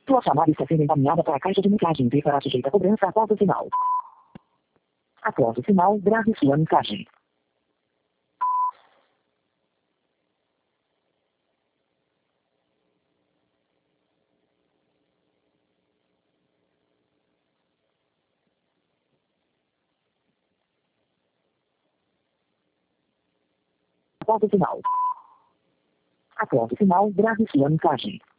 Sua chamada está sendo encaminhada para a caixa de mensagens e será sujeita a cobrança após o sinal. Após o sinal, grave sua mensagem. Após o sinal. Após o sinal, grave sua mensagem.